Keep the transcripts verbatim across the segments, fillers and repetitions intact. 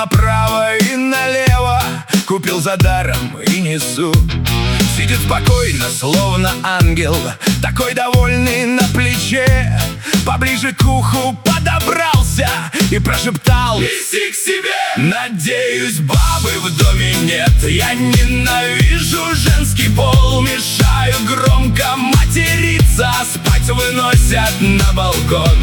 направо и налево, купил за даром и несу. Сидит спокойно, словно ангел, такой довольный на плече. Поближе к уху подобрался и прошептал: неси к себе. Надеюсь, бабы в доме нет. Я ненавижу женский пол, мешаю громко материться, а спать выносят на балкон.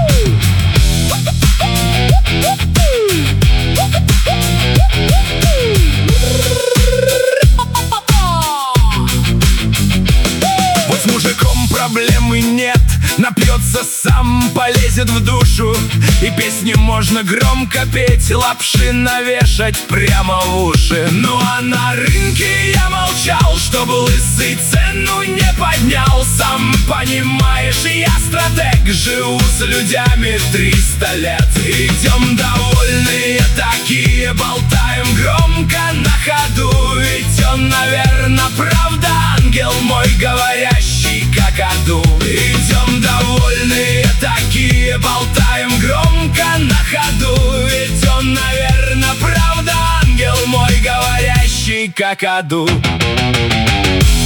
Вот с мужиком проблемы нет, напьется сам, полезет в душу, и песни можно громко петь, лапши навешать прямо в уши. Ну а на рынке я молчал, чтобы лысый цену не поднял. Сам понимаешь, я стратег, живу с людьми триста лет. Идем довольные такие, болтаем громко на ходу, ведь он, наверное, правда ангел мой, говорящий какаду. Идем довольные такие, болтаем громко на ходу, ведь он, наверное, правда ангел мой, говорящий какаду.